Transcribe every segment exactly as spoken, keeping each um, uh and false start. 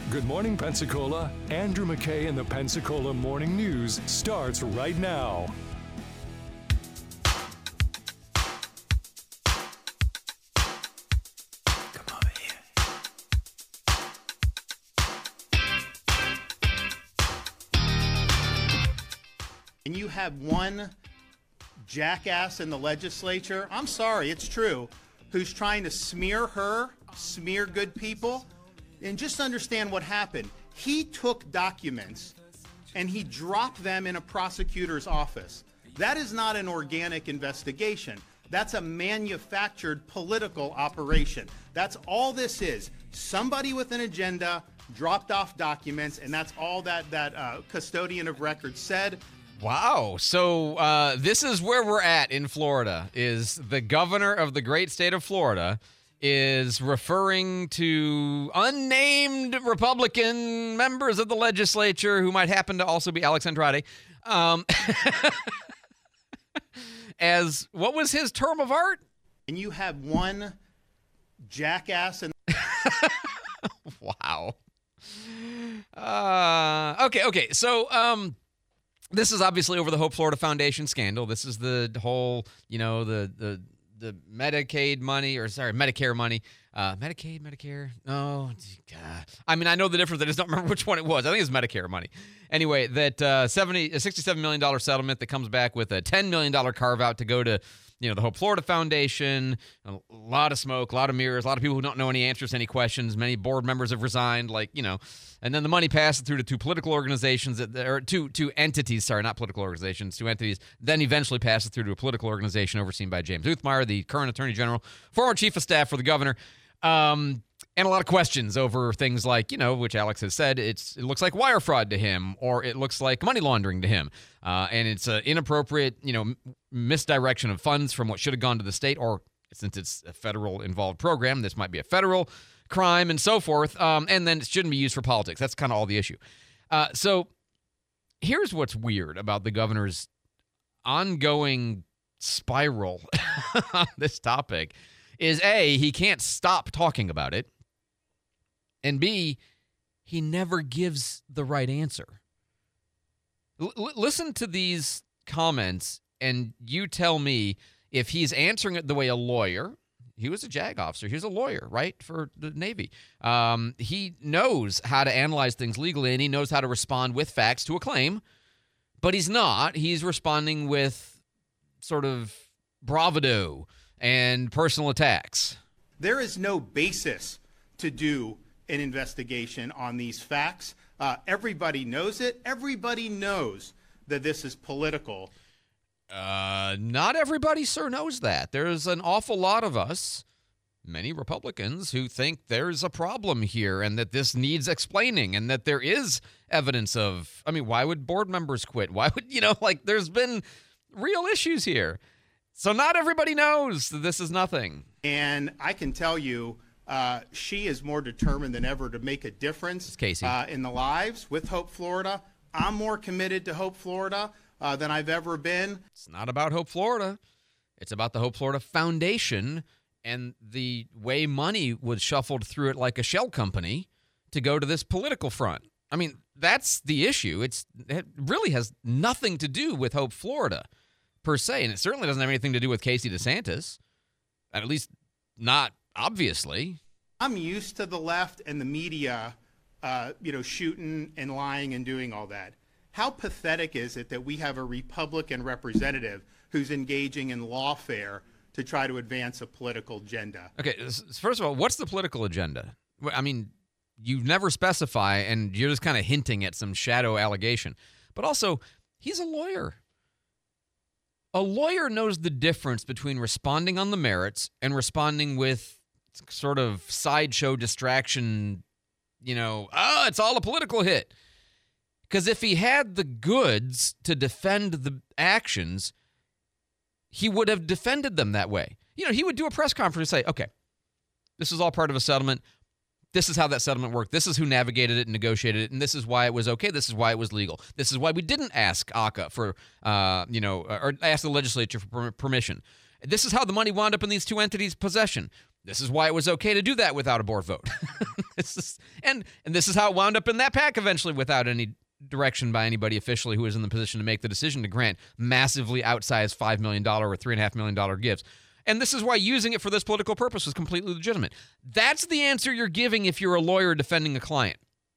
Good morning, Pensacola. Andrew McKay in the Pensacola Morning News starts right now. Come over here. And you have one jackass in the legislature, I'm sorry, it's true, who's trying to smear her, smear good people. And just understand what happened. He took documents and he dropped them in a prosecutor's office. That is not an organic investigation. That's a manufactured political operation. That's all this is. Somebody with an agenda dropped off documents, and that's all that, that uh, custodian of records said. Wow. So uh, this is where we're at in Florida, is the governor of the great state of Florida is referring to unnamed Republican members of the legislature who might happen to also be Alex Andrade um, as, what was his term of art? And you have one jackass in Wow. Uh, okay, okay. So um, this is obviously over the Hope Florida Foundation scandal. This is the whole, you know, the the the Medicaid money, or sorry, Medicare money. Uh, Medicaid, Medicare? No. God. I mean, I know the difference. I just don't remember which one it was. I think it's Medicare money. Anyway, that uh, seventy, sixty-seven million dollars settlement that comes back with a ten million dollars carve-out to go to, you know, the Hope Florida Foundation. A lot of smoke, a lot of mirrors, a lot of people who don't know any answers to any questions. Many board members have resigned, like, you know. And then the money passes through to two political organizations, that, or two two entities, sorry, not political organizations, two entities, then eventually passes through to a political organization overseen by James Uthmeyer, the current Attorney General, former Chief of Staff for the governor. Um, and a lot of questions over things like, you know, which Alex has said, it's it looks like wire fraud to him, or it looks like money laundering to him. Uh, and it's an inappropriate, you know, misdirection of funds from what should have gone to the state, or since it's a federal involved program, this might be a federal crime and so forth. Um, and then it shouldn't be used for politics. That's kind of all the issue. Uh, so here's what's weird about the governor's ongoing spiral on this topic is A, he can't stop talking about it, and B, he never gives the right answer. L- listen to these comments, and you tell me if he's answering it the way a lawyer, he was a JAG officer, he was a lawyer, right, for the Navy. Um, he knows how to analyze things legally, and he knows how to respond with facts to a claim, but he's not. He's responding with sort of bravado and personal attacks. There is no basis to do an investigation on these facts. Uh, everybody knows it. Everybody knows that this is political. Uh, not everybody, sir, knows that. There's an awful lot of us, many Republicans, who think there's a problem here and that this needs explaining and that there is evidence of, I mean, why would board members quit? Why would, you know, like there's been real issues here. So not everybody knows that this is nothing. And I can tell you, uh, she is more determined than ever to make a difference Casey. Uh, in the lives with Hope Florida. I'm more committed to Hope Florida uh, than I've ever been. It's not about Hope Florida. It's about the Hope Florida Foundation and the way money was shuffled through it like a shell company to go to this political front. I mean, that's the issue. It's, it really has nothing to do with Hope Florida per se, and it certainly doesn't have anything to do with Casey DeSantis, at least not obviously. I'm used to the left and the media, uh, you know, shooting and lying and doing all that. How pathetic is it that we have a Republican representative who's engaging in lawfare to try to advance a political agenda? Okay, first of all, what's the political agenda? I mean, you never specify, and you're just kind of hinting at some shadow allegation. But also, he's a lawyer. A lawyer knows the difference between responding on the merits and responding with sort of sideshow distraction, you know, oh, it's all a political hit. Because if he had the goods to defend the actions, he would have defended them that way. You know, he would do a press conference and say, okay, this is all part of a settlement. This is how that settlement worked. This is who navigated it and negotiated it, and this is why it was okay. This is why it was legal. This is why we didn't ask A C A for, uh, you know, or ask the legislature for permission. This is how the money wound up in these two entities' possession. This is why it was okay to do that without a board vote. this is, and, and this is how it wound up in that pack eventually without any direction by anybody officially who is in the position to make the decision to grant massively outsized five million dollars or three point five million dollars gifts. And this is why using it for this political purpose was completely legitimate. That's the answer you're giving if you're a lawyer defending a client.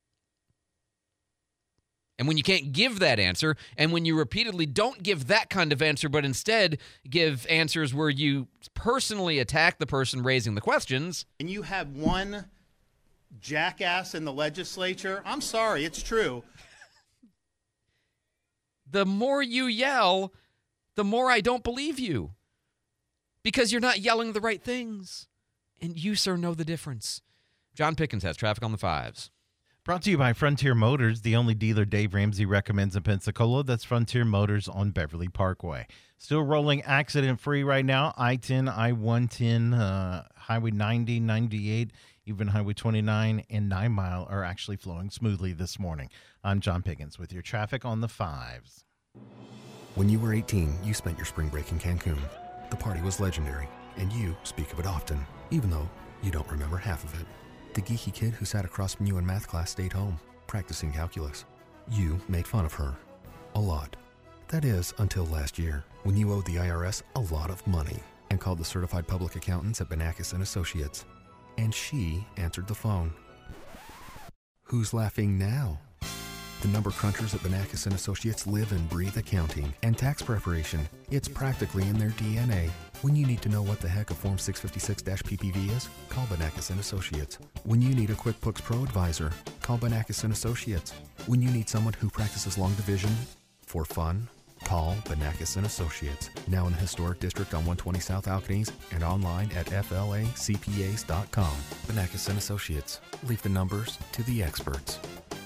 And when you can't give that answer, and when you repeatedly don't give that kind of answer, but instead give answers where you personally attack the person raising the questions. And you have one jackass in the legislature, I'm sorry, it's true. The more you yell, the more I don't believe you. Because you're not yelling the right things. And you, sir, know the difference. John Pickens has traffic on the fives. Brought to you by Frontier Motors, the only dealer Dave Ramsey recommends in Pensacola. That's Frontier Motors on Beverly Parkway. Still rolling accident-free right now. I ten, I one ten, uh, Highway ninety, ninety-eight, even Highway twenty-nine and nine Mile are actually flowing smoothly this morning. I'm John Pickens with your traffic on the fives. When you were eighteen, you spent your spring break in Cancun. The party was legendary, and you speak of it often, even though you don't remember half of it. The geeky kid who sat across from you in math class stayed home, practicing calculus. You made fun of her. A lot. That is, until last year, when you owed the I R S a lot of money and called the certified public accountants at Banakis and Associates. And she answered the phone. Who's laughing now? The number crunchers at Banakis and Associates live and breathe accounting and tax preparation. It's practically in their D N A. When you need to know what the heck a Form six fifty-six P P V is, call Banakis and Associates. When you need a QuickBooks Pro advisor, call Banakis and Associates. When you need someone who practices long division for fun, call Banakis and Associates. Now in the historic district on one twenty South Alcanese and online at F L A C P As dot com. Banakis and Associates. Leave the numbers to the experts.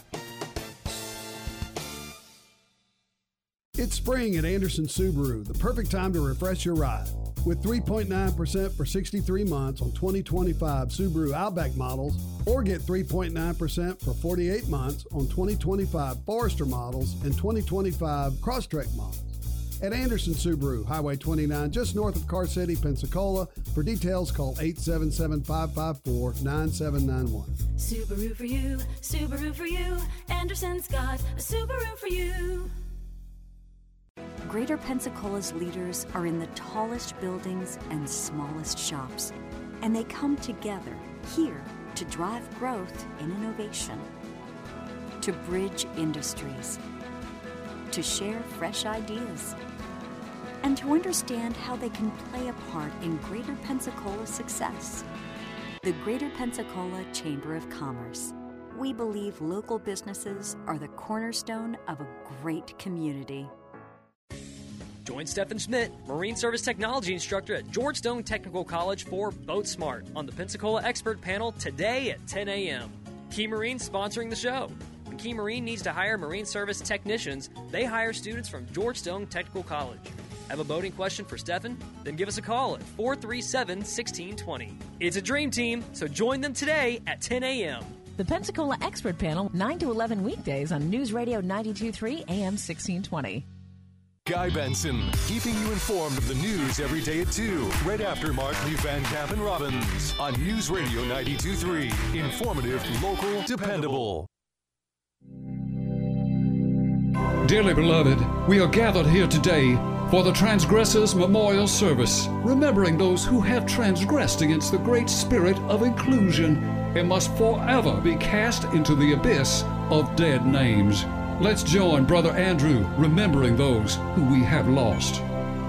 It's spring at Anderson Subaru, the perfect time to refresh your ride. With three point nine percent for sixty-three months on twenty twenty-five Subaru Outback models, or get three point nine percent for forty-eight months on twenty twenty-five Forester models and twenty twenty-five Crosstrek models. At Anderson Subaru, Highway twenty-nine, just north of Car City, Pensacola. For details, call eight seven seven, five five four, nine seven nine one. Subaru for you, Subaru for you. Anderson's got a Subaru for you. Greater Pensacola's leaders are in the tallest buildings and smallest shops, and they come together here to drive growth and innovation, to bridge industries, to share fresh ideas, and to understand how they can play a part in Greater Pensacola's success. The Greater Pensacola Chamber of Commerce. We believe local businesses are the cornerstone of a great community. Join Stephen Schmidt, Marine Service Technology Instructor at George Stone Technical College for Boat Smart on the Pensacola Expert Panel today at ten a.m. Key Marine sponsoring the show. When Key Marine needs to hire Marine Service technicians, they hire students from George Stone Technical College. Have a boating question for Stephen? Then give us a call at four three seven, one six two zero. It's a dream team, so join them today at ten a.m. The Pensacola Expert Panel, nine to eleven weekdays on News Radio ninety-two point three A M sixteen twenty. Guy Benson, keeping you informed of the news every day at two, right after Markley, Van Camp, and Robbins on News Radio ninety-two point three. Informative, local, dependable. Dearly beloved, we are gathered here today for the Transgressors Memorial Service, remembering those who have transgressed against the great spirit of inclusion and must forever be cast into the abyss of dead names. Let's join Brother Andrew remembering those who we have lost.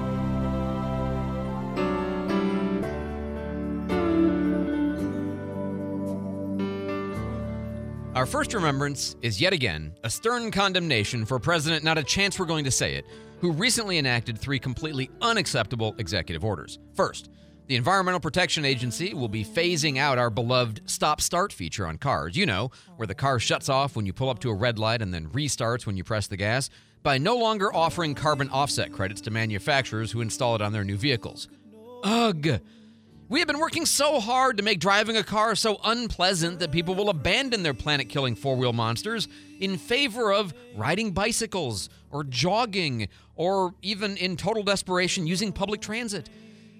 Our first remembrance is yet again a stern condemnation for a president, not a chance we're going to say it, who recently enacted three completely unacceptable executive orders. First, the Environmental Protection Agency will be phasing out our beloved stop-start feature on cars. You know, where the car shuts off when you pull up to a red light and then restarts when you press the gas, by no longer offering carbon offset credits to manufacturers who install it on their new vehicles. Ugh! We have been working so hard to make driving a car so unpleasant that people will abandon their planet-killing four-wheel monsters in favor of riding bicycles or jogging or even in total desperation using public transit.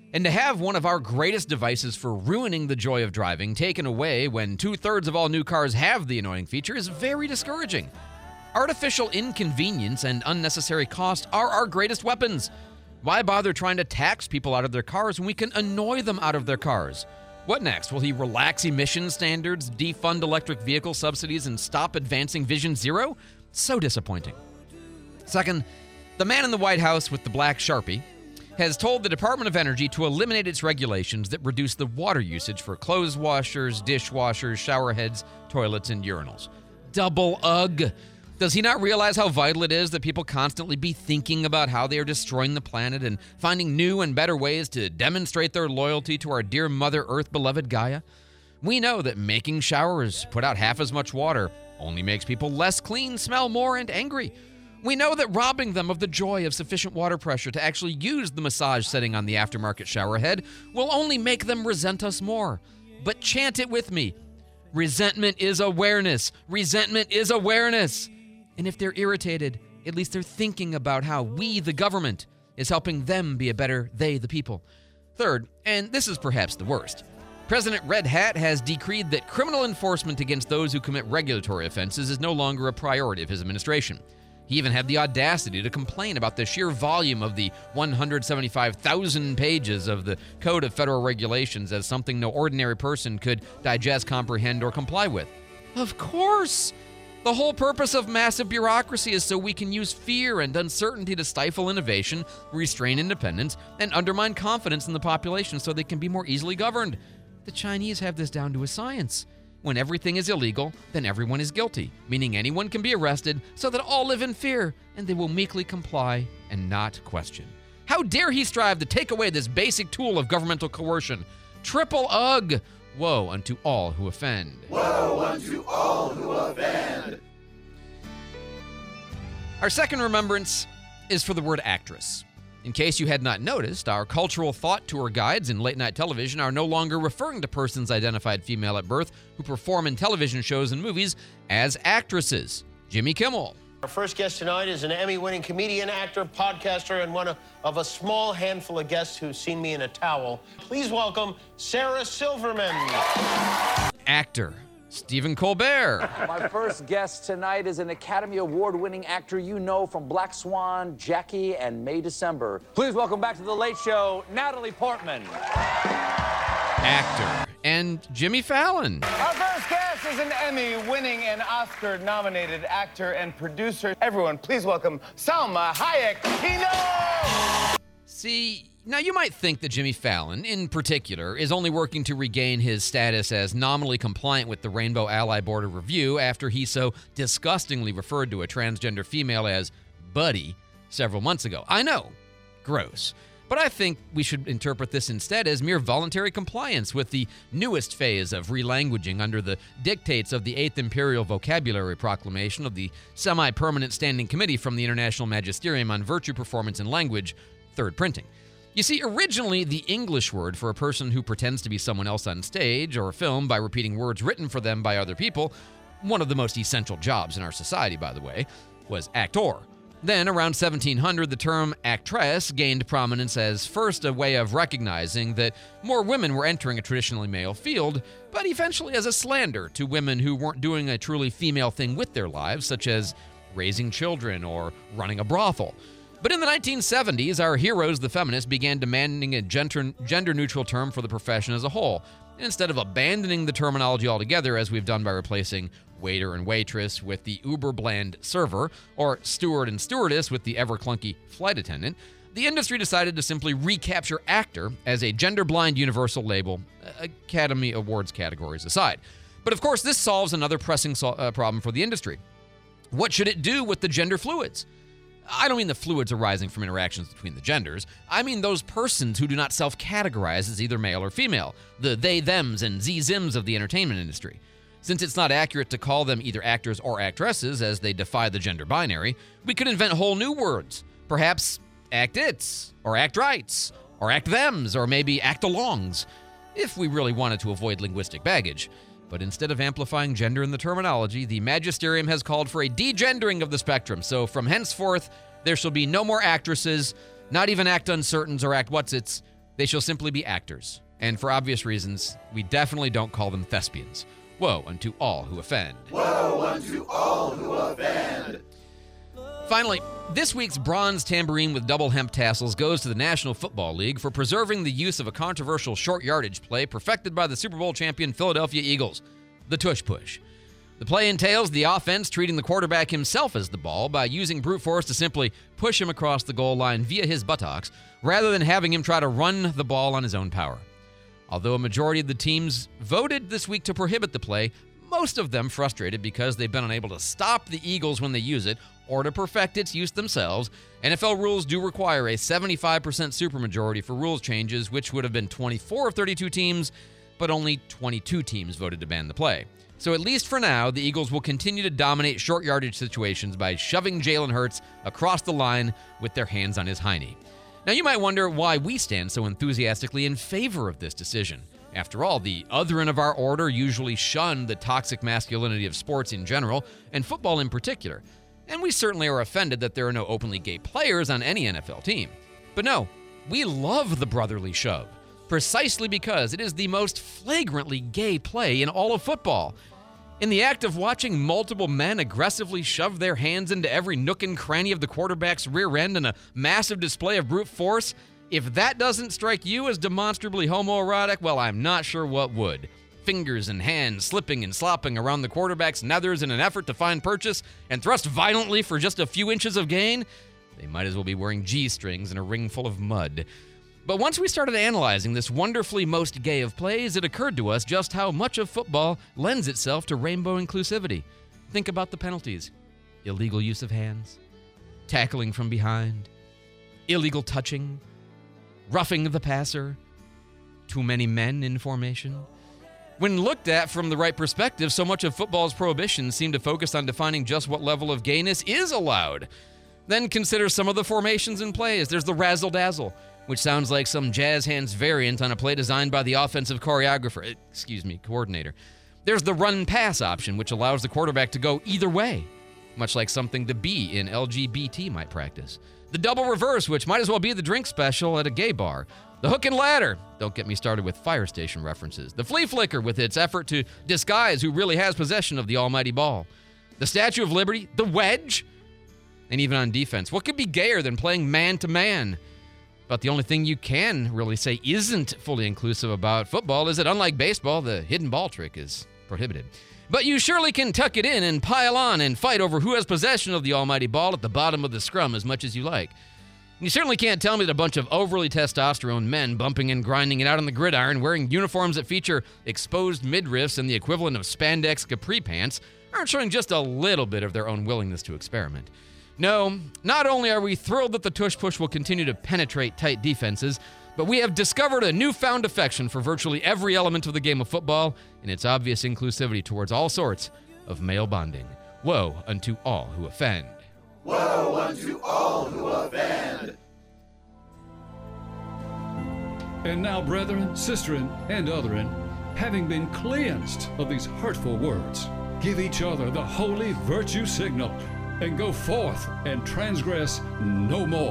And to have one of our greatest devices for ruining the joy of driving taken away when two-thirds of all new cars have the annoying feature is very discouraging. Artificial inconvenience and unnecessary cost are our greatest weapons. Why bother trying to tax people out of their cars when we can annoy them out of their cars? What next? Will he relax emission standards, defund electric vehicle subsidies, and stop advancing Vision Zero? So disappointing. Second, the man in the White House with the black Sharpie has told the Department of Energy to eliminate its regulations that reduce the water usage for clothes washers, dishwashers, shower heads, toilets, and urinals. Double ugh. Does he not realize how vital it is that people constantly be thinking about how they are destroying the planet and finding new and better ways to demonstrate their loyalty to our dear Mother Earth beloved Gaia? We know that making showers put out half as much water only makes people less clean, smell more, and angry. We know that robbing them of the joy of sufficient water pressure to actually use the massage setting on the aftermarket shower head will only make them resent us more. But chant it with me. Resentment is awareness. Resentment is awareness. And if they're irritated, at least they're thinking about how we, the government, is helping them be a better they, the people. Third, and this is perhaps the worst, President Red Hat has decreed that criminal enforcement against those who commit regulatory offenses is no longer a priority of his administration. He even had the audacity to complain about the sheer volume of the one hundred seventy-five thousand pages of the Code of Federal Regulations as something no ordinary person could digest, comprehend, or comply with. Of course! The whole purpose of massive bureaucracy is so we can use fear and uncertainty to stifle innovation, restrain independence, and undermine confidence in the population so they can be more easily governed. The Chinese have this down to a science. When everything is illegal, then everyone is guilty, meaning anyone can be arrested so that all live in fear, and they will meekly comply and not question. How dare he strive to take away this basic tool of governmental coercion? Triple ugh! Woe unto all who offend. Woe unto all who offend. Our second remembrance is for the word actress. In case you had not noticed, our cultural thought tour guides in late-night television are no longer referring to persons identified female at birth who perform in television shows and movies as actresses. Jimmy Kimmel. Our first guest tonight is an Emmy-winning comedian, actor, podcaster, and one of, of a small handful of guests who's seen me in a towel. Please welcome Sarah Silverman. Actor Stephen Colbert. My first guest tonight is an Academy Award-winning actor you know from Black Swan, Jackie, and May December. Please welcome back to The Late Show, Natalie Portman. Actor and Jimmy Fallon. Our first guest is an Emmy-winning and Oscar-nominated actor and producer. Everyone, please welcome Salma Hayek Pino. See, now you might think that Jimmy Fallon, in particular, is only working to regain his status as nominally compliant with the Rainbow Ally Board of Review after he so disgustingly referred to a transgender female as Buddy several months ago. I know, gross. But I think we should interpret this instead as mere voluntary compliance with the newest phase of relanguaging under the dictates of the Eighth Imperial Vocabulary Proclamation of the Semi-Permanent Standing Committee from the International Magisterium on Virtue, Performance, and Language, third printing. You see, originally, the English word for a person who pretends to be someone else on stage or film by repeating words written for them by other people, one of the most essential jobs in our society, by the way, was actor. Then, around seventeen hundred, the term actress gained prominence as first a way of recognizing that more women were entering a traditionally male field, but eventually as a slander to women who weren't doing a truly female thing with their lives, such as raising children or running a brothel. But in the nineteen seventies, our heroes, the feminists, began demanding a gender, gender-neutral term for the profession as a whole, instead of abandoning the terminology altogether, as we've done by replacing waiter and waitress with the uber-bland server, or steward and stewardess with the ever-clunky flight attendant. The industry decided to simply recapture actor as a gender-blind universal label, Academy Awards categories aside. But of course, this solves another pressing so- uh, problem for the industry. What should it do with the gender fluids? I don't mean the fluids arising from interactions between the genders. I mean those persons who do not self-categorize as either male or female, the they-thems and ze-zims of the entertainment industry. Since it's not accurate to call them either actors or actresses, as they defy the gender binary, we could invent whole new words. Perhaps act-its, or act-rights, or act-thems, or maybe act-alongs, if we really wanted to avoid linguistic baggage. But instead of amplifying gender in the terminology, the magisterium has called for a degendering of the spectrum. So from henceforth, there shall be no more actresses, not even act-uncertains or act-what's-its, They shall simply be actors. And for obvious reasons, we definitely don't call them thespians. Woe unto all who offend. Woe unto all who offend. Finally, this week's bronze tambourine with double hemp tassels goes to the National Football League for preserving the use of a controversial short yardage play perfected by the Super Bowl champion Philadelphia Eagles, the tush push. The play entails the offense treating the quarterback himself as the ball by using brute force to simply push him across the goal line via his buttocks, rather than having him try to run the ball on his own power. Although a majority of the teams voted this week to prohibit the play, most of them frustrated because they've been unable to stop the Eagles when they use it or to perfect its use themselves. N F L rules do require a seventy-five percent supermajority for rules changes, which would have been twenty-four of thirty-two teams, but only twenty-two teams voted to ban the play. So at least for now, the Eagles will continue to dominate short yardage situations by shoving Jalen Hurts across the line with their hands on his hiney. Now you might wonder why we stand so enthusiastically in favor of this decision. After all, the otherin of our order usually shun the toxic masculinity of sports in general, and football in particular. And we certainly are offended that there are no openly gay players on any N F L team. But no, we love the brotherly shove, precisely because it is the most flagrantly gay play in all of football. In the act of watching multiple men aggressively shove their hands into every nook and cranny of the quarterback's rear end in a massive display of brute force, if that doesn't strike you as demonstrably homoerotic, well, I'm not sure what would. Fingers and hands slipping and slopping around the quarterback's nethers in an effort to find purchase and thrust violently for just a few inches of gain? They might as well be wearing G-strings in a ring full of mud. But once we started analyzing this wonderfully most gay of plays, it occurred to us just how much of football lends itself to rainbow inclusivity. Think about the penalties. Illegal use of hands, tackling from behind, illegal touching, roughing the passer, too many men in formation. When looked at from the right perspective, so much of football's prohibitions seem to focus on defining just what level of gayness is allowed. Then consider some of the formations and plays. There's the razzle-dazzle, which sounds like some jazz hands variant on a play designed by the offensive choreographer, excuse me, coordinator. There's the run-pass option, which allows the quarterback to go either way, much like something the B in L G B T might practice. The double reverse, which might as well be the drink special at a gay bar. The hook and ladder. Don't get me started with fire station references. The flea flicker with its effort to disguise who really has possession of the almighty ball. The Statue of Liberty. The wedge. And even on defense, what could be gayer than playing man-to-man? But the only thing you can really say isn't fully inclusive about football is that unlike baseball, the hidden ball trick is prohibited. But you surely can tuck it in and pile on and fight over who has possession of the almighty ball at the bottom of the scrum as much as you like. You certainly can't tell me that a bunch of overly testosterone men bumping and grinding it out on the gridiron, wearing uniforms that feature exposed midriffs and the equivalent of spandex capri pants, aren't showing just a little bit of their own willingness to experiment. No, not only are we thrilled that the tush push will continue to penetrate tight defenses, but we have discovered a newfound affection for virtually every element of the game of football and its obvious inclusivity towards all sorts of male bonding. Woe unto all who offend. Woe unto all who offend. And now, brethren, sisterin, and otherin, having been cleansed of these hurtful words, give each other the holy virtue signal, and go forth and transgress no more.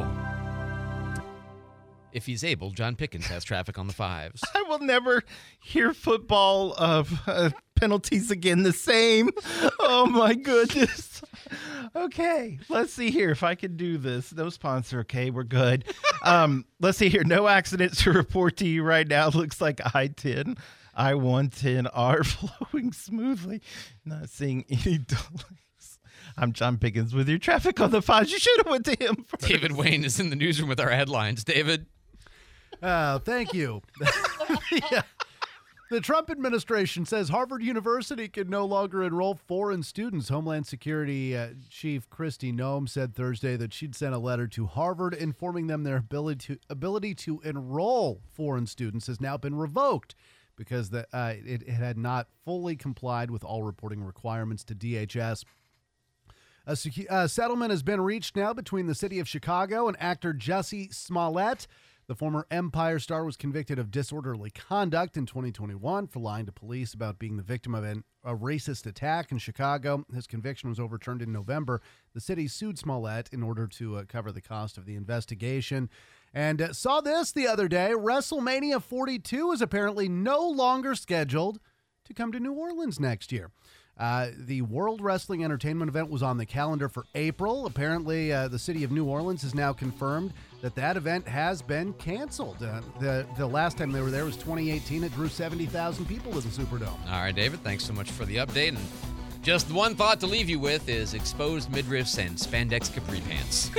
If he's able, John Pickens has traffic on the fives. I will never hear football of uh, penalties again the same. Oh, my goodness. Okay, let's see here if I can do this. No sponsor, okay, we're good. Um, let's see here. No accidents to report to you right now. Looks like I ten, I one ten are flowing smoothly. Not seeing any delays. I'm John Pickens with your traffic on the fives. You should have went to him first. David Wayne is in the newsroom with our headlines. David? Uh, thank you. Yeah. The Trump administration says Harvard University can no longer enroll foreign students. Homeland Security uh, Chief Kristi Noem said Thursday that she'd sent a letter to Harvard informing them their ability to, ability to enroll foreign students has now been revoked because the, uh, it, it had not fully complied with all reporting requirements to D H S. A, secu- a settlement has been reached now between the city of Chicago and actor Jussie Smollett. The former Empire star was convicted of disorderly conduct in twenty twenty-one for lying to police about being the victim of an, a racist attack in Chicago. His conviction was overturned in November. The city sued Smollett in order to uh, cover the cost of the investigation. And uh, saw this the other day. WrestleMania forty-two is apparently no longer scheduled to come to New Orleans next year. Uh, the World Wrestling Entertainment event was on the calendar for April. Apparently, uh, the city of New Orleans has now confirmed that that event has been canceled. Uh, the, the last time they were there was twenty eighteen. It drew seventy thousand people to the Superdome. All right, David, thanks so much for the update. And just one thought to leave you with is exposed midriffs and spandex capri pants.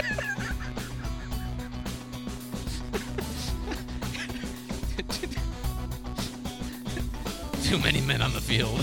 Too many men on the field.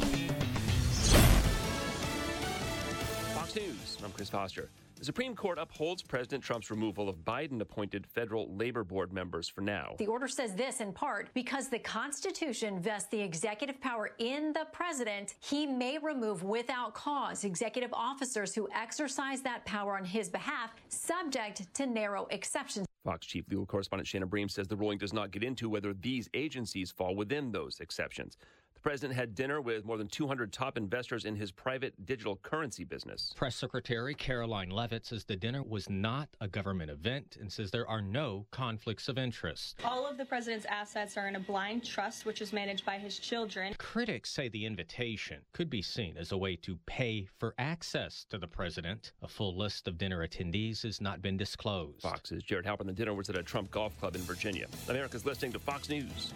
Fox News, I'm Chris Foster. The Supreme Court upholds President Trump's removal of Biden-appointed federal labor board members for now. The order says this in part, because the Constitution vests the executive power in the president, he may remove without cause executive officers who exercise that power on his behalf, subject to narrow exceptions. Fox chief legal correspondent Shannon Bream says the ruling does not get into whether these agencies fall within those exceptions. The president had dinner with more than two hundred top investors in his private digital currency business. Press Secretary Caroline Leavitt says the dinner was not a government event and says there are no conflicts of interest. All of the president's assets are in a blind trust, which is managed by his children. Critics say the invitation could be seen as a way to pay for access to the president. A full list of dinner attendees has not been disclosed. Fox's Jared Halpern. The dinner was at a Trump golf club in Virginia. America's listening to Fox News.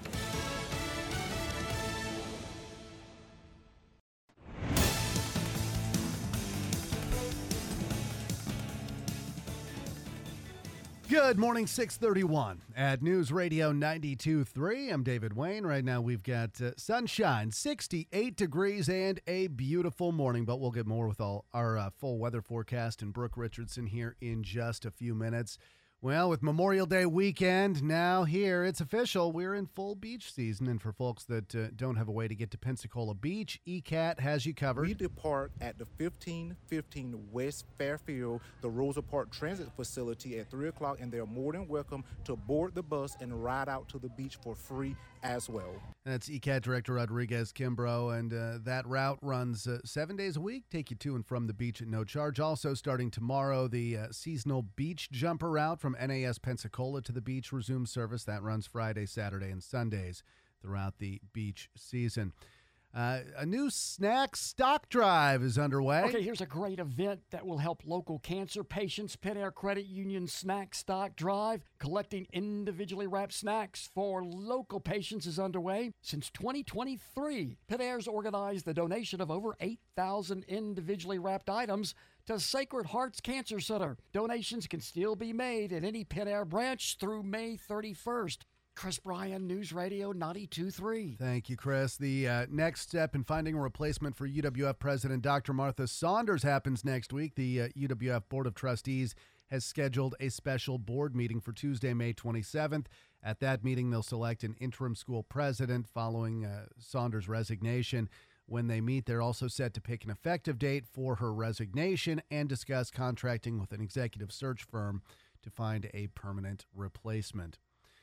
Good morning, six thirty-one at News Radio ninety-two point three. I'm David Wayne. Right now we've got uh, sunshine, sixty-eight degrees, and a beautiful morning. But we'll get more with all our uh, full weather forecast and Brooke Richardson here in just a few minutes. Well, with Memorial Day weekend now here, it's official. We're in full beach season. And for folks that uh, don't have a way to get to Pensacola Beach, E C A T has you covered. We depart at the fifteen fifteen West Fairfield, the Rosa Park Transit Facility at three o'clock, and they're more than welcome to board the bus and ride out to the beach for free as well. That's E C A T Director Rodriguez Kimbrough, and uh, that route runs uh, seven days a week, take you to and from the beach at no charge. Also, starting tomorrow, the uh, seasonal beach jumper route from N A S Pensacola to the beach resumes service. That runs Friday, Saturday, and Sundays throughout the beach season. Uh, a new snack stock drive is underway. Okay, here's a great event that will help local cancer patients. Pet Air Credit Union Snack Stock Drive, collecting individually wrapped snacks for local patients, is underway. Since twenty twenty-three, Pet Air's organized the donation of over eight thousand individually wrapped items to Sacred Hearts Cancer Center. Donations can still be made at any Pet Air branch through May thirty-first. Chris Bryan, News Radio ninety-two point three. Thank you, Chris. The uh, next step in finding a replacement for U W F President Doctor Martha Saunders happens next week. The uh, U W F Board of Trustees has scheduled a special board meeting for Tuesday, May twenty-seventh. At that meeting, they'll select an interim school president following uh, Saunders' resignation. When they meet, they're also set to pick an effective date for her resignation and discuss contracting with an executive search firm to find a permanent replacement.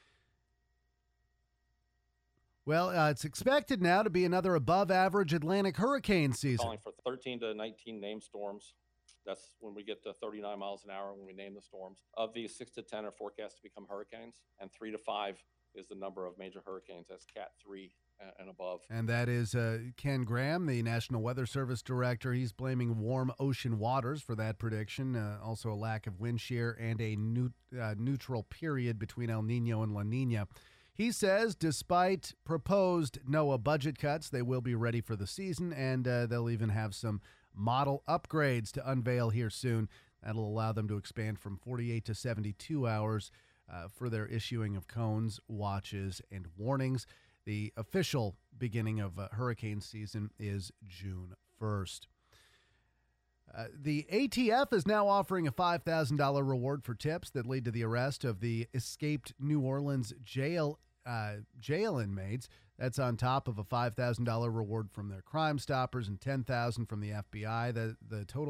Well, uh, it's expected now to be another above-average Atlantic hurricane season. Calling for thirteen to nineteen named storms. That's when we get to thirty-nine miles an hour when we name the storms. Of these, six to ten are forecast to become hurricanes, and three to five is the number of major hurricanes. That's Cat three and above. And that is uh, Ken Graham, the National Weather Service director. He's blaming warm ocean waters for that prediction. Uh, also a lack of wind shear and a new, uh, neutral period between El Nino and La Nina. He says despite proposed NOAA budget cuts, they will be ready for the season, and uh, they'll even have some model upgrades to unveil here soon. That'll allow them to expand from forty-eight to seventy-two hours uh, for their issuing of cones, watches, and warnings. The official beginning of uh, hurricane season is June first. Uh, the A T F is now offering a five thousand dollars reward for tips that lead to the arrest of the escaped New Orleans jail uh, jail inmates. That's on top of a five thousand dollars reward from their Crime Stoppers and ten thousand dollars from the F B I. The, the total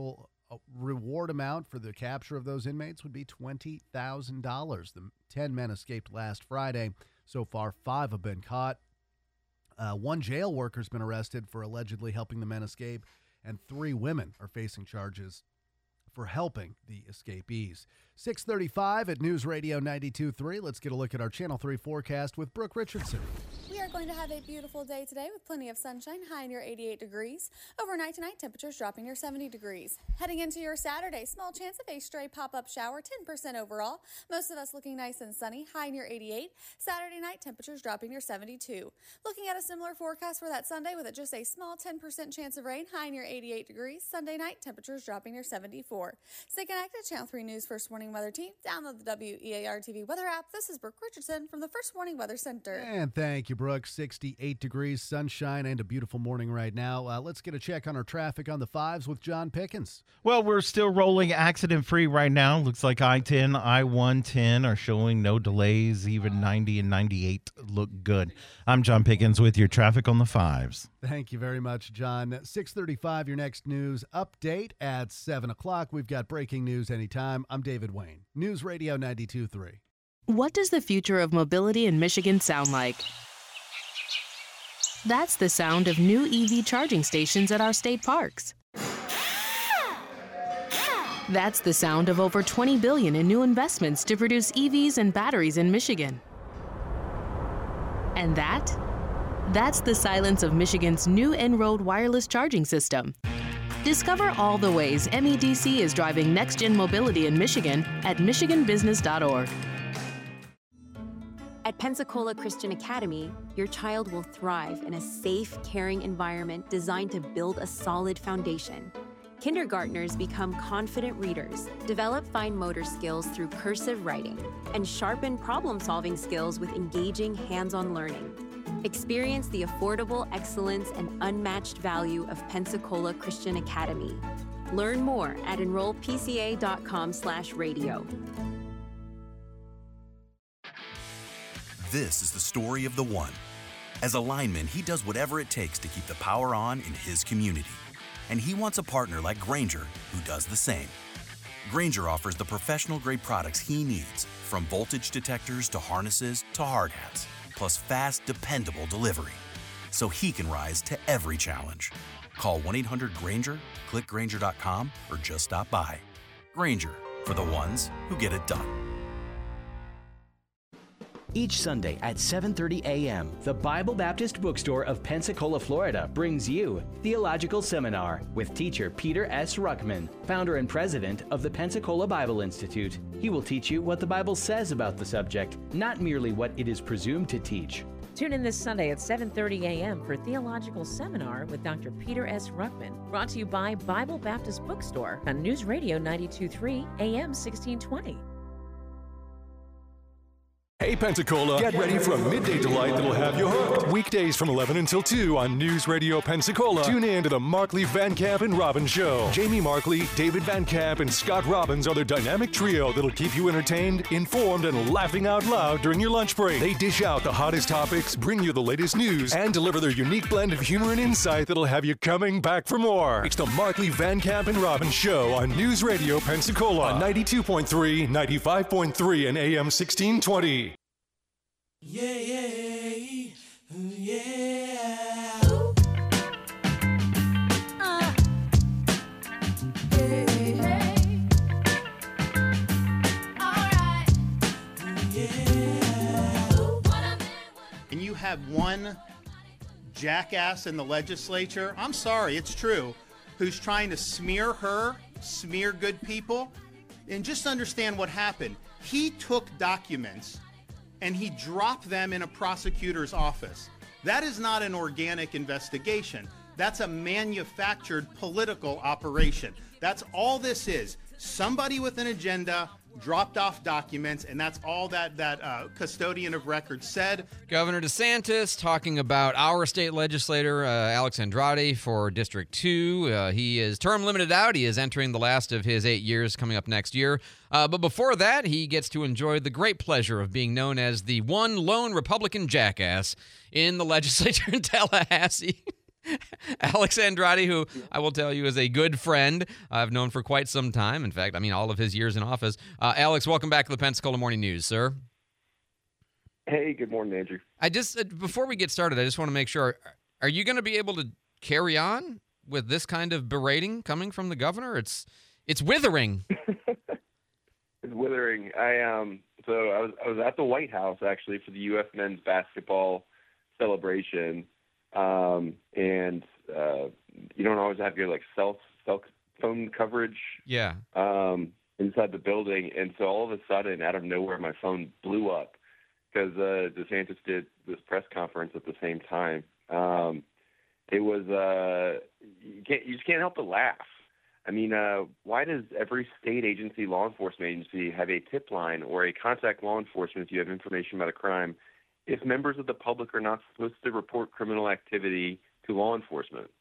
reward amount for the capture of those inmates would be twenty thousand dollars. The ten men escaped last Friday. So far, five have been caught. Uh, one jail worker's been arrested for allegedly helping the men escape, and three women are facing charges for helping the escapees. six thirty-five at News Radio ninety-two point three. Let's get a look at our Channel three forecast with Brooke Richardson. We are going to have a beautiful day today with plenty of sunshine, high near eighty-eight degrees. Overnight tonight, temperatures dropping near seventy degrees. Heading into your Saturday, small chance of a stray pop-up shower, ten percent overall. Most of us looking nice and sunny, high near eighty-eight. Saturday night, temperatures dropping near seventy-two. Looking at a similar forecast for that Sunday with just a small ten percent chance of rain, high near eighty-eight degrees. Sunday night, temperatures dropping near seventy-four. Stay connected, Channel three News First Warning Weather Team. Download the W E A R T V weather app. This is Brooke Richardson from the First Warning Weather Center. And thank you, Brooke. sixty-eight degrees, sunshine, and a beautiful morning right now. Uh, let's get a check on our traffic on the fives with John Pickens. Well, we're still rolling accident-free right now. Looks like I ten, I one ten are showing no delays. Even ninety and ninety-eight look good. I'm John Pickens with your traffic on the fives. Thank you very much, John. six thirty-five, your next news update at seven o'clock. We've got breaking news anytime. I'm David Wayne, News Radio ninety-two point three. What does the future of mobility in Michigan sound like? That's the sound of new E V charging stations at our state parks. That's the sound of over twenty billion dollars in new investments to produce E Vs and batteries in Michigan. And that? That's the silence of Michigan's new En-Road wireless charging system. Discover all the ways M E D C is driving next-gen mobility in Michigan at michigan business dot org. At Pensacola Christian Academy, your child will thrive in a safe, caring environment designed to build a solid foundation. Kindergartners become confident readers, develop fine motor skills through cursive writing, and sharpen problem-solving skills with engaging hands-on learning. Experience the affordable excellence and unmatched value of Pensacola Christian Academy. Learn more at enroll p c a dot com slash radio. This is the story of the one. As a lineman, he does whatever it takes to keep the power on in his community. And he wants a partner like Grainger who does the same. Grainger offers the professional-grade products he needs, from voltage detectors to harnesses to hard hats, plus fast, dependable delivery, so he can rise to every challenge. Call one eight hundred Grainger, click Grainger dot com, or just stop by. Grainger, for the ones who get it done. Each Sunday at seven thirty a.m., the Bible Baptist Bookstore of Pensacola, Florida brings you Theological Seminar with teacher Peter S. Ruckman, founder and president of the Pensacola Bible Institute. He will teach you what the Bible says about the subject, not merely what it is presumed to teach. Tune in this Sunday at seven thirty a.m. for Theological Seminar with Doctor Peter S. Ruckman, brought to you by Bible Baptist Bookstore on News Radio ninety-two point three A M sixteen twenty. Hey Pensacola, get ready for a midday delight that'll have you hooked. Weekdays from eleven until two on News Radio Pensacola. Tune in to the Markley, Van Camp, and Robbins Show. Jamie Markley, David Van Camp, and Scott Robbins are their dynamic trio that'll keep you entertained, informed, and laughing out loud during your lunch break. They dish out the hottest topics, bring you the latest news, and deliver their unique blend of humor and insight that'll have you coming back for more. It's the Markley, Van Camp, and Robbins Show on News Radio Pensacola on ninety-two point three, ninety-five point three, and A M sixteen twenty. Yeah, yeah, yeah. Uh. Hey, hey. All right. Yeah. And you have one jackass in the legislature, I'm sorry, it's true, who's trying to smear her, smear good people. And just understand what happened. He took documents and he dropped them in a prosecutor's office. That is not an organic investigation. That's a manufactured political operation. That's all this is. Somebody with an agenda dropped off documents, and that's all that that uh, custodian of records said. Governor DeSantis talking about our state legislator, uh, Alex Andrade, for District two. Uh, he is term limited out. He is entering the last of his eight years coming up next year. Uh, but before that, he gets to enjoy the great pleasure of being known as the one lone Republican jackass in the legislature in Tallahassee. Alex Andrade, who I will tell you is a good friend I've known for quite some time. In fact, I mean, all of his years in office. Uh, Alex, welcome back to the Pensacola Morning News, sir. Hey, good morning, Andrew. I just, uh, before we get started, I just want to make sure, are you going to be able to carry on with this kind of berating coming from the governor? It's it's withering. It's withering. I um so I was I was at the White House actually for the U S men's basketball celebration, um, and uh, you don't always have your like cell cell phone coverage. Yeah. Um, inside the building, and so all of a sudden, out of nowhere, my phone blew up because uh, DeSantis did this press conference at the same time. Um, it was uh, you can't you just can't help but laugh. I mean, uh, why does every state agency, law enforcement agency, have a tip line or a contact law enforcement if you have information about a crime if members of the public are not supposed to report criminal activity to law enforcement?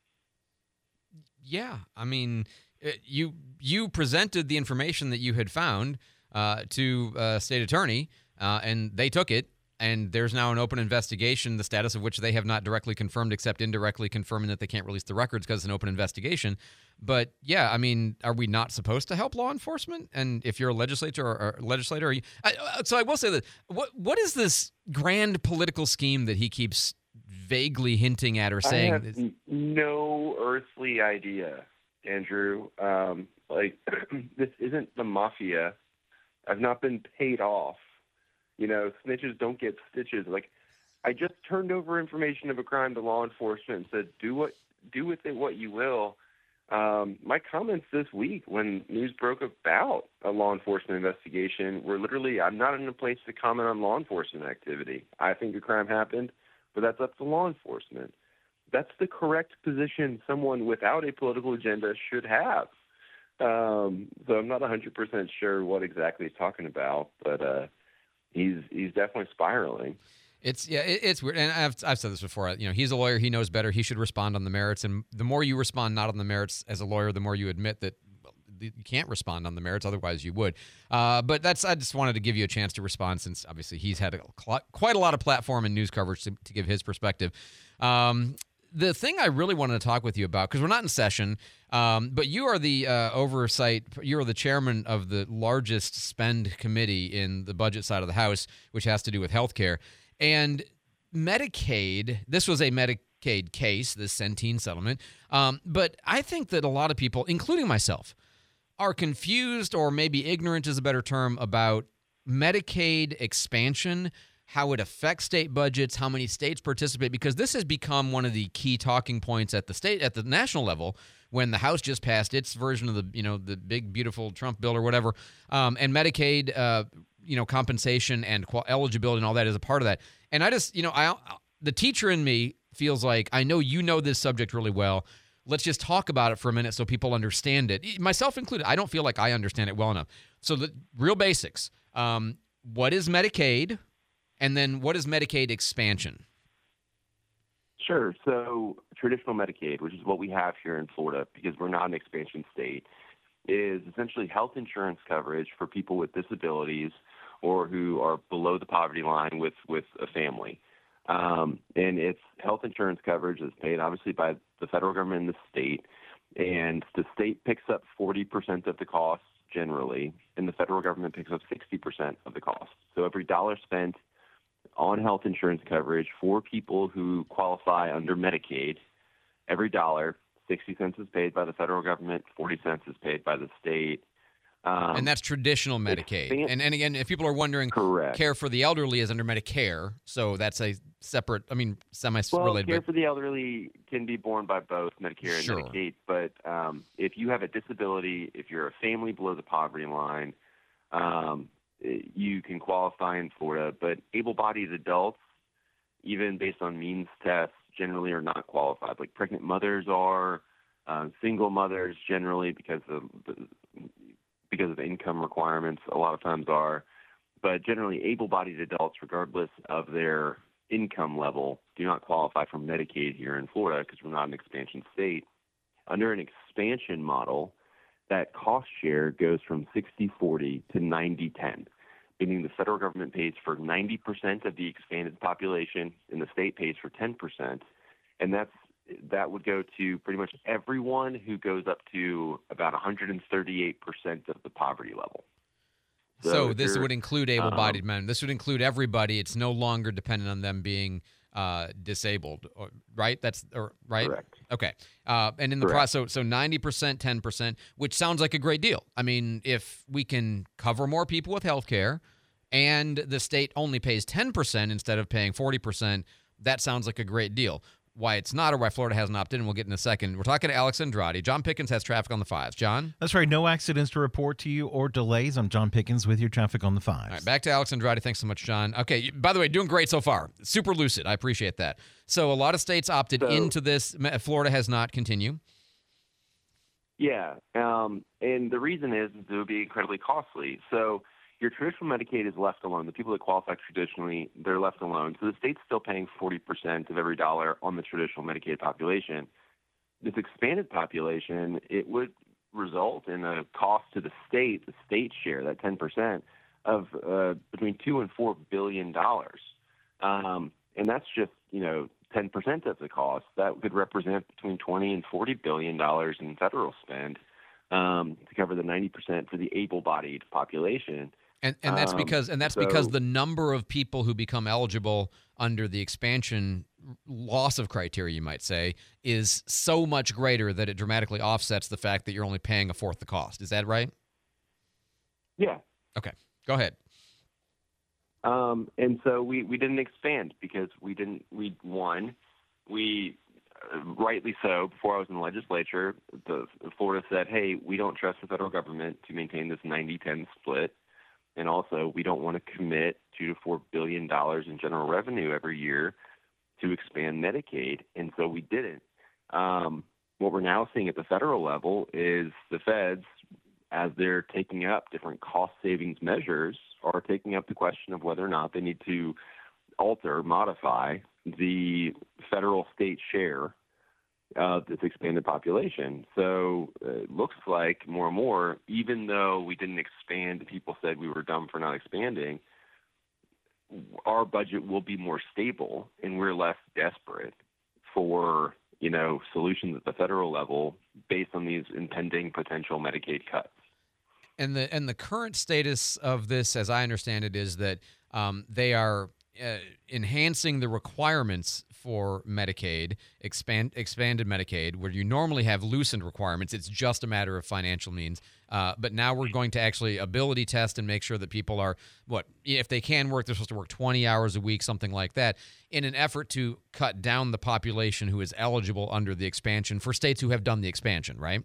Yeah, I mean, you you presented the information that you had found uh, to uh, state attorney, uh, and they took it. And there's now an open investigation, the status of which they have not directly confirmed, except indirectly confirming that they can't release the records because it's an open investigation. But yeah, I mean, are we not supposed to help law enforcement? And if you're a legislator or, or legislator, are you, I, so I will say that what what is this grand political scheme that he keeps vaguely hinting at or saying? I have n- no earthly idea, Andrew. Um, like this isn't the mafia. I've not been paid off. You know, snitches don't get stitches. Like, I just turned over information of a crime to law enforcement and said, do what, do with it what you will. Um, my comments this week when news broke about a law enforcement investigation were literally, I'm not in a place to comment on law enforcement activity. I think a crime happened, but that's up to law enforcement. That's the correct position someone without a political agenda should have. Um, so I'm not one hundred percent sure what exactly he's talking about, but uh, He's he's definitely spiraling. It's yeah, it, it's weird, and I've I've said this before. You know, he's a lawyer; he knows better. He should respond on the merits, and the more you respond not on the merits as a lawyer, the more you admit that well, you can't respond on the merits. Otherwise, you would. Uh, but that's I just wanted to give you a chance to respond, since obviously he's had a, quite a lot of platform and news coverage to, to give his perspective. Um, the thing I really wanted to talk with you about, because we're not in session, um, but you are the uh, oversight, you are the chairman of the largest spend committee in the budget side of the House, which has to do with healthcare. And Medicaid, this was a Medicaid case, this Centene settlement, um, but I think that a lot of people, including myself, are confused, or maybe ignorant is a better term, about Medicaid expansion, how it affects state budgets, how many states participate, because this has become one of the key talking points at the state, at the national level, when the House just passed its version of the, you know, the big, beautiful Trump bill or whatever, um, and Medicaid, uh, you know, compensation and qual- eligibility and all that is a part of that. And I just, you know, I the teacher in me feels like, I know you know this subject really well. Let's just talk about it for a minute so people understand it, myself included. I don't feel like I understand it well enough. So the real basics, um, what is Medicaid? And then what is Medicaid expansion? Sure. So traditional Medicaid, which is what we have here in Florida because we're not an expansion state, is essentially health insurance coverage for people with disabilities or who are below the poverty line with, with a family. Um, and it's health insurance coverage that's paid obviously by the federal government and the state. And the state picks up forty percent of the cost generally, and the federal government picks up sixty percent of the cost. So every dollar spent on health insurance coverage for people who qualify under Medicaid, every dollar, sixty cents is paid by the federal government, forty cents is paid by the state. Um, and that's traditional Medicaid. Expand- and and again, if people are wondering, correct. Care for the elderly is under Medicare, so that's a separate, I mean, semi-related. Well, care but, for the elderly can be borne by both Medicare and Sure. Medicaid, but um, if you have a disability, if you're a family below the poverty line, um, you can qualify in Florida, but able-bodied adults, even based on means tests, generally are not qualified. Like pregnant mothers are, uh, single mothers generally, because of the, because of income requirements, a lot of times are. But generally, able-bodied adults, regardless of their income level, do not qualify for Medicaid here in Florida because we're not an expansion state. Under an expansion model, that cost share goes from sixty forty to ninety ten, meaning the federal government pays for ninety percent of the expanded population and the state pays for ten percent. And that's that would go to pretty much everyone who goes up to about one hundred thirty-eight percent of the poverty level. So, So, this you're- would include able-bodied um, men. This would include everybody. It's no longer dependent on them being uh, disabled, or, right? That's or, right. Correct. Okay. Uh, and in the Correct. process, so so ninety percent, ten percent, which sounds like a great deal. I mean, if we can cover more people with health care, and the state only pays ten percent instead of paying forty percent, that sounds like a great deal. Why it's not, or why Florida hasn't opted in, we'll get in a second. We're talking to Alex Andrade. John Pickens has traffic on the fives. John? That's right. No accidents to report to you or delays. I'm John Pickens with your traffic on the fives. All right, back to Alex Andrade. Thanks so much, John. Okay, you- by the way, doing great so far. Super lucid. I appreciate that. So a lot of states opted So- into this. Ma- Florida has not. Continue. Yeah, um, and the reason is it would be incredibly costly. So your traditional Medicaid is left alone. The people that qualify traditionally, they're left alone. So the state's still paying forty percent of every dollar on the traditional Medicaid population. This expanded population, it would result in a cost to the state, the state share, that ten percent, of uh, between two and four billion dollars. Um, and that's just, you know, ten percent of the cost. That could represent between twenty and forty billion dollars in federal spend um, to cover the ninety percent for the able-bodied population. And and that's Um, because and that's so- because the number of people who become eligible under the expansion loss of criteria, you might say, is so much greater that it dramatically offsets the fact that you're only paying a fourth the cost. Is that right? Yeah. Okay. Go ahead. Um, and so we, we didn't expand because we didn't, we won. We, uh, rightly so, before I was in the legislature, the, Florida said, hey, we don't trust the federal government to maintain this ninety ten split. And also, we don't want to commit two to four billion dollars in general revenue every year to expand Medicaid. And so we didn't. Um, what we're now seeing at the federal level is the feds, as they're taking up different cost savings measures, are taking up the question of whether or not they need to alter, modify the federal state share of this expanded population. So uh, it looks like more and more, even though we didn't expand, people said we were dumb for not expanding, our budget will be more stable and we're less desperate for, you know, solutions at the federal level based on these impending potential Medicaid cuts. And the and the current status of this, as I understand it, is that um, they are uh, enhancing the requirements for Medicaid, expand expanded Medicaid, where you normally have loosened requirements. It's just a matter of financial means. Uh, but now we're going to actually ability test and make sure that people are, what, if they can work, they're supposed to work twenty hours a week, something like that, in an effort to cut down the population who is eligible under the expansion for states who have done the expansion, right?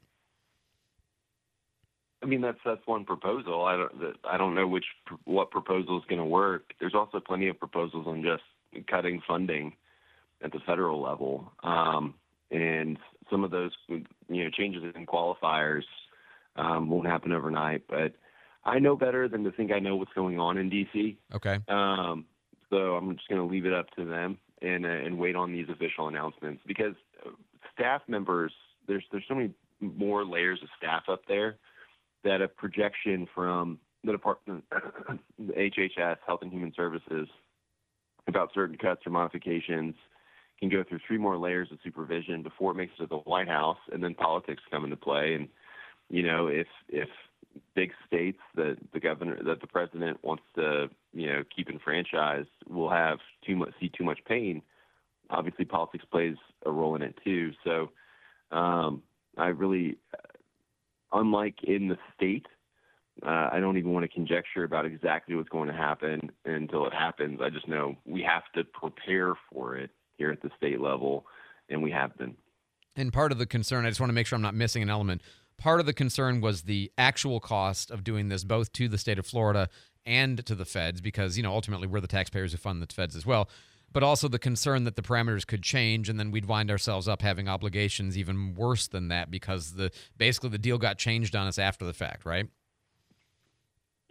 I mean, that's that's one proposal. I don't that- I don't know which what proposal is going to work. There's also plenty of proposals on just cutting funding at the federal level, um, and some of those, you know, changes in qualifiers um, won't happen overnight. But I know better than to think I know what's going on in D C. Okay. Um, so I'm just going to leave it up to them and uh, and wait on these official announcements, because staff members, there's there's so many more layers of staff up there that a projection from the Department, the H H S, Health and Human Services, about certain cuts or modifications can go through three more layers of supervision before it makes it to the White House, and then politics come into play. And, you know, if if big states that the governor, that the president wants to, you know, keep enfranchised will have too much, see too much pain, obviously politics plays a role in it too. So um, I really... Unlike in the state, uh, I don't even want to conjecture about exactly what's going to happen until it happens. I just know we have to prepare for it here at the state level, and we have been. And part of the concern, I just want to make sure I'm not missing an element. Part of the concern was the actual cost of doing this, both to the state of Florida and to the feds, because, you know, ultimately we're the taxpayers who fund the feds as well. But also the concern that the parameters could change, and then we'd wind ourselves up having obligations even worse than that, because the basically the deal got changed on us after the fact, right? Yeah.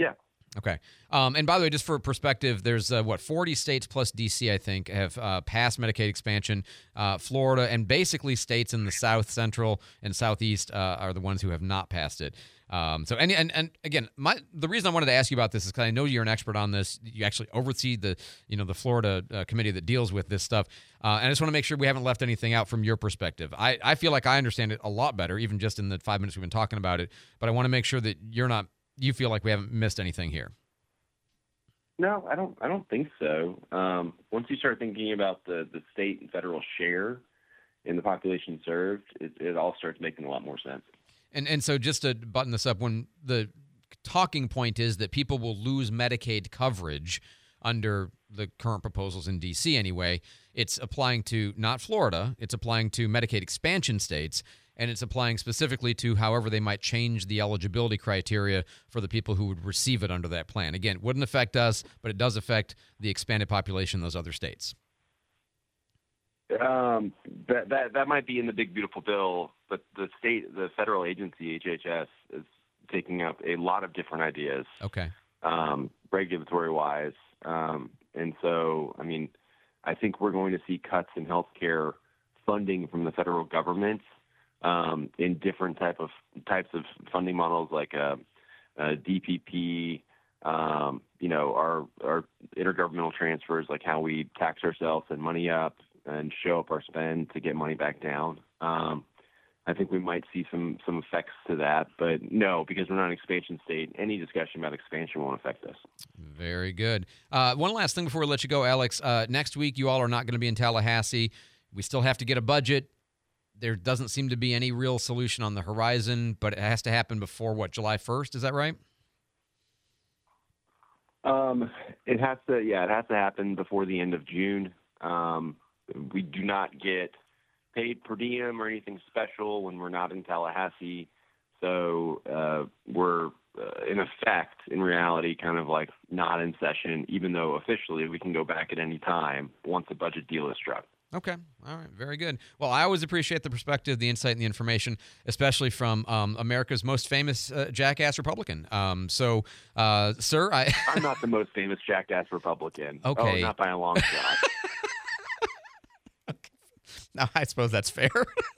Okay. Um, and by the way, just for perspective, there's, uh, what, forty states plus D C, I think, have uh, passed Medicaid expansion. Uh, Florida and basically states in the South, Central, and Southeast uh, are the ones who have not passed it. Um, so, and, and and again, my the reason I wanted to ask you about this is because I know you're an expert on this. You actually oversee the, you know, the Florida uh, committee that deals with this stuff. Uh, and I just want to make sure we haven't left anything out from your perspective. I, I feel like I understand it a lot better, even just in the five minutes we've been talking about it. But I want to make sure that you're not, you feel like we haven't missed anything here. No, I don't. I don't think so. Um, once you start thinking about the, the state and federal share in the population served, it, it all starts making a lot more sense. And and so just to button this up, when the talking point is that people will lose Medicaid coverage under the current proposals in D C anyway, it's applying to not Florida, it's applying to Medicaid expansion states, and it's applying specifically to however they might change the eligibility criteria for the people who would receive it under that plan. Again, it wouldn't affect us, but it does affect the expanded population in those other states. Um, that, that that might be in the big beautiful bill, but the state, the federal agency, H H S, is taking up a lot of different ideas. Okay. Um, regulatory wise, um, and so I mean, I think we're going to see cuts in healthcare funding from the federal government um, in different type of types of funding models, like a, a D P P. Um, you know, our our intergovernmental transfers, like how we tax ourselves and money up and show up our spend to get money back down. Um, I think we might see some some effects to that, but no, because we're not an expansion state, any discussion about expansion won't affect us. Very good. Uh, one last thing before we let you go, Alex. Uh, next week, you all are not going to be in Tallahassee. We still have to get a budget. There doesn't seem to be any real solution on the horizon, but it has to happen before, what, July first? Is that right? Um, it has to, yeah, it has to happen before the end of June. Um, we do not get paid per diem or anything special when we're not in Tallahassee. So uh, we're, uh, in effect, in reality, kind of like not in session, even though officially we can go back at any time once a budget deal is struck. Okay. All right. Very good. Well, I always appreciate the perspective, the insight, and the information, especially from um, America's most famous uh, jackass Republican. Um, so, uh, sir, I... I'm not the most famous jackass Republican. Okay. Oh, not by a long shot. Okay. Now, I suppose that's fair.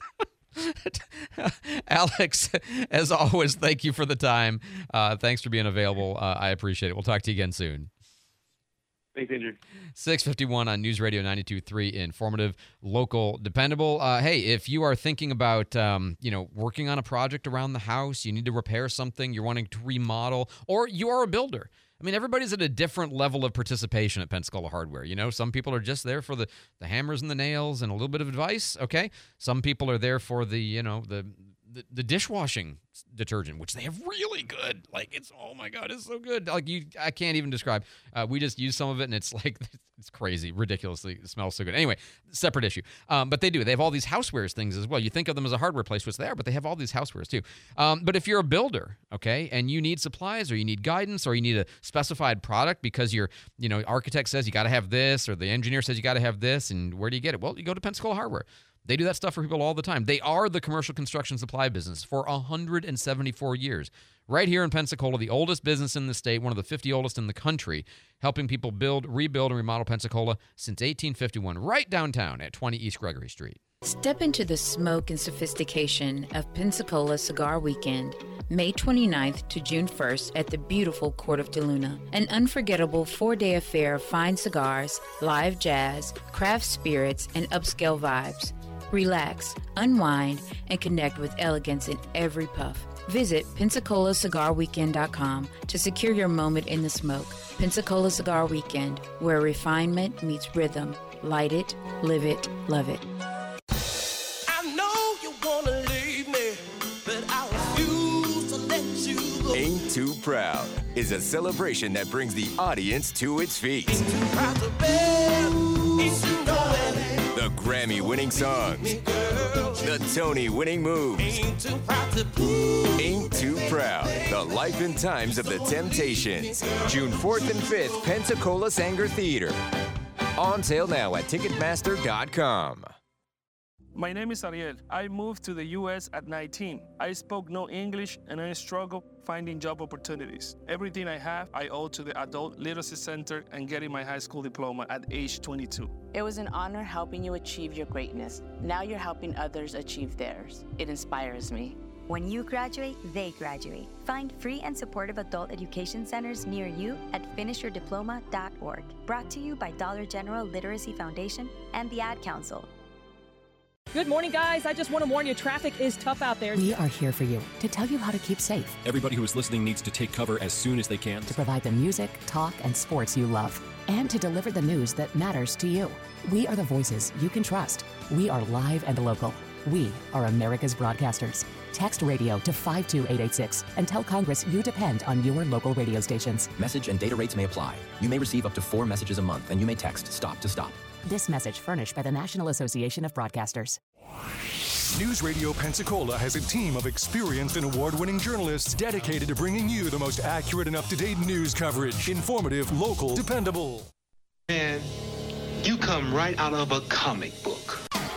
Alex, as always, thank you for the time. Uh, thanks for being available. Uh, I appreciate it. We'll talk to you again soon. Thanks, Andrew. six fifty-one on News Radio ninety-two point three, informative, local, dependable. Uh, hey, if you are thinking about, um, you know, working on a project around the house, you need to repair something, you're wanting to remodel, or you are a builder. I mean, everybody's at a different level of participation at Pensacola Hardware. You know, some people are just there for the, the hammers and the nails and a little bit of advice, okay? Some people are there for the, you know, the the, the dishwashing detergent, which they have really good. Like, it's, oh my God, it's so good. Like, you, I can't even describe. Uh, we just use some of it, and it's like, it's crazy, ridiculously, it smells so good. Anyway, separate issue. Um, but they do. They have all these housewares things as well. You think of them as a hardware place, which they are, but they have all these housewares too. Um, but if you're a builder, okay, and you need supplies or you need guidance or you need a specified product because your, you know, architect says you got to have this or the engineer says you got to have this, and where do you get it? Well, you go to Pensacola Hardware. They do that stuff for people all the time. They are the commercial construction supply business for one hundred seventy-four years. Right here in Pensacola, the oldest business in the state, one of the fifty oldest in the country, helping people build, rebuild, and remodel Pensacola since eighteen fifty-one, right downtown at twenty East Gregory Street. Step into the smoke and sophistication of Pensacola Cigar Weekend, May twenty-ninth to June first at the beautiful Court of DeLuna. An unforgettable four-day affair of fine cigars, live jazz, craft spirits, and upscale vibes. Relax, unwind, and connect with elegance in every puff. Visit Pensacola Cigar Weekend dot com to secure your moment in the smoke. Pensacola Cigar Weekend, where refinement meets rhythm. Light it, live it, love it. I know you wanna leave me, but I refuse to let you go. Ain't Too Proud is a celebration that brings the audience to its feet. Ain't too proud to bear, ain't too knowing. The Grammy-winning songs, the Tony-winning moves. Ain't too proud to prove. Ain't Too Proud, the life and times of the Temptations. June fourth and fifth, Pensacola Sanger Theater. On sale now at Ticketmaster dot com. My name is Ariel. I moved to the U S at nineteen. I spoke no English and I struggled finding job opportunities. Everything I have, I owe to the Adult Literacy Center and getting my high school diploma at age twenty-two. It was an honor helping you achieve your greatness. Now you're helping others achieve theirs. It inspires me. When you graduate, they graduate. Find free and supportive adult education centers near you at finish your diploma dot org. Brought to you by Dollar General Literacy Foundation and the Ad Council. Good morning, guys. I just want to warn you, traffic is tough out there. We are here for you to tell you how to keep safe. Everybody who is listening needs to take cover as soon as they can. To provide the music, talk, and sports you love. And to deliver the news that matters to you. We are the voices you can trust. We are live and local. We are America's broadcasters. Text radio to five two eight eight six and tell Congress you depend on your local radio stations. Message and data rates may apply. You may receive up to four messages a month, and you may text STOP to STOP. This message furnished by the National Association of Broadcasters. News Radio Pensacola has a team of experienced and award-winning journalists dedicated to bringing you the most accurate and up-to-date news coverage. Informative, local, dependable. Man, you come right out of a comic book.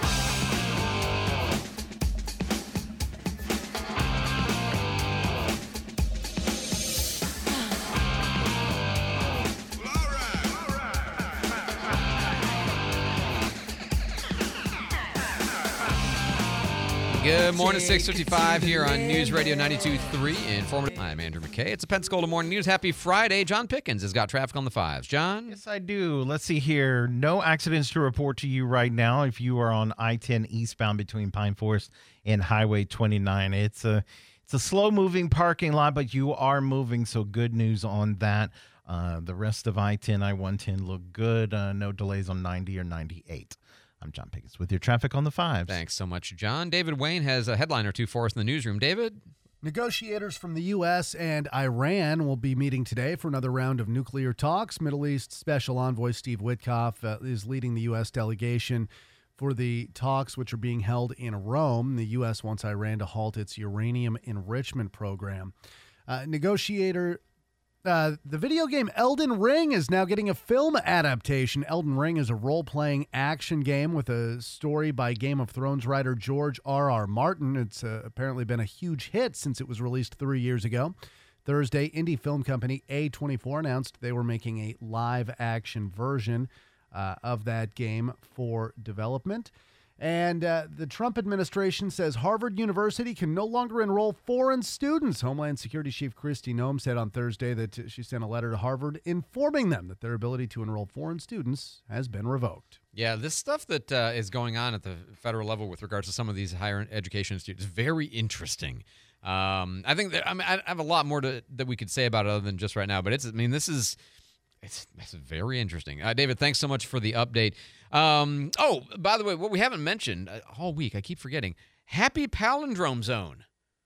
Good morning, six fifty-five here on News Radio ninety-two point three. Informative. I'm Andrew McKay. It's a Pensacola Morning News. Happy Friday. John Pickens has got traffic on the fives. John? Yes, I do. Let's see here. No accidents to report to you right now if you are on I ten eastbound between Pine Forest and Highway twenty-nine. It's a, it's a slow-moving parking lot, but you are moving, so good news on that. Uh, the rest of I ten, I one ten look good. Uh, no delays on ninety or ninety-eight. I'm John Pickens with your traffic on the fives. Thanks so much, John. David Wayne has a headline or two for us in the newsroom. David? Negotiators from the U S and Iran will be meeting today for another round of nuclear talks. Middle East Special Envoy Steve Witkoff uh, is leading the U S delegation for the talks, which are being held in Rome. The U S wants Iran to halt its uranium enrichment program. Uh, negotiator... Uh, the video game Elden Ring is now getting a film adaptation. Elden Ring is a role-playing action game with a story by Game of Thrones writer George R R. Martin. It's uh, apparently been a huge hit since it was released three years ago. Thursday, indie film company A twenty-four announced they were making a live-action version uh, of that game for development. And uh, the Trump administration says Harvard University can no longer enroll foreign students. Homeland Security Chief Kristi Noem said on Thursday that she sent a letter to Harvard informing them that their ability to enroll foreign students has been revoked. Yeah, this stuff that uh, is going on at the federal level with regards to some of these higher education students is very interesting. Um, I think that I, mean, I have a lot more to, that we could say about it other than just right now, but it's I mean this is it's, it's very interesting. Uh, David, thanks so much for the update. Um, oh, by the way, what we haven't mentioned uh, all week, I keep forgetting, Happy Palindrome Zone.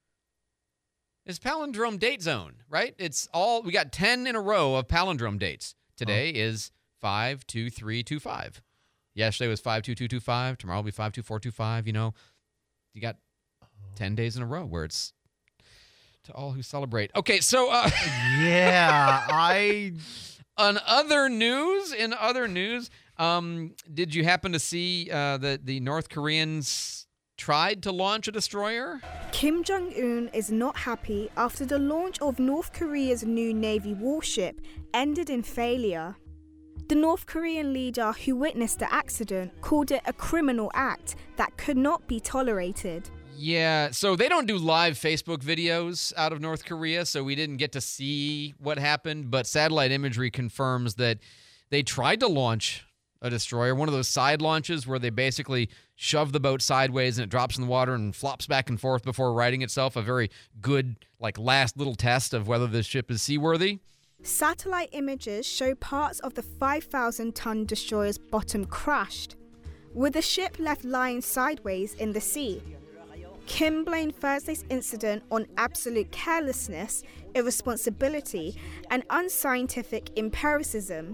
It's Palindrome Date Zone, right? It's all, we got ten in a row of palindrome dates. Today oh. is five two three two five. Yesterday was five two two two five. Tomorrow will be five two four two five. You know, you got ten days in a row where it's to all who celebrate. Okay, so. Uh, yeah, I. On other news, in other news, um, did you happen to see uh, that the North Koreans tried to launch a destroyer? Kim Jong-un is not happy after the launch of North Korea's new Navy warship ended in failure. The North Korean leader who witnessed the accident called it a criminal act that could not be tolerated. Yeah, so they don't do live Facebook videos out of North Korea, so we didn't get to see what happened, but satellite imagery confirms that they tried to launch a destroyer, one of those side launches where they basically shove the boat sideways and it drops in the water and flops back and forth before righting itself, a very good, like, last little test of whether this ship is seaworthy. Satellite images show parts of the five thousand ton destroyer's bottom crushed, with the ship left lying sideways in the sea. Kim blamed Thursday's incident on absolute carelessness, irresponsibility, and unscientific empiricism.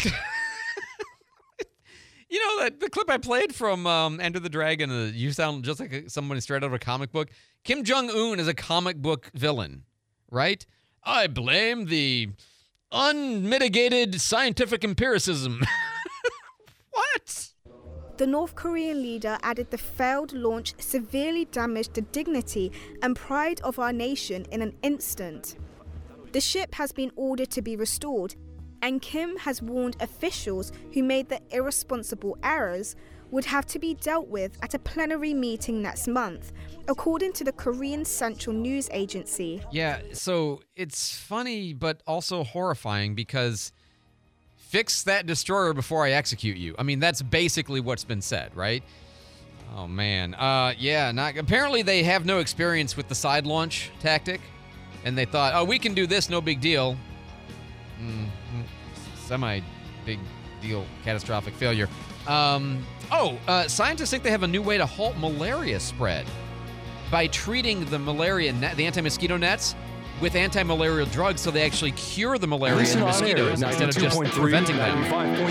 You know, that the clip I played from um, Enter the Dragon, uh, you sound just like a, somebody straight out of a comic book. Kim Jong-un is a comic book villain, right? I blame the unmitigated scientific empiricism. What? the North Korean leader added the failed launch severely damaged the dignity and pride of our nation in an instant. The ship has been ordered to be restored, and Kim has warned officials who made the irresponsible errors would have to be dealt with at a plenary meeting next month, according to the Korean Central News Agency. Yeah, so it's funny but also horrifying because fix that destroyer before I execute you. I mean, that's basically what's been said, right? Oh, man. Uh, yeah, not, apparently they have no experience with the side launch tactic, and they thought, oh, we can do this, no big deal. Mm-hmm. Semi-big deal, catastrophic failure. Um, oh, uh, scientists think they have a new way to halt malaria spread by treating the malaria net, the anti-mosquito nets with anti-malarial drugs so they actually cure the malaria in the mosquitoes instead of just preventing them.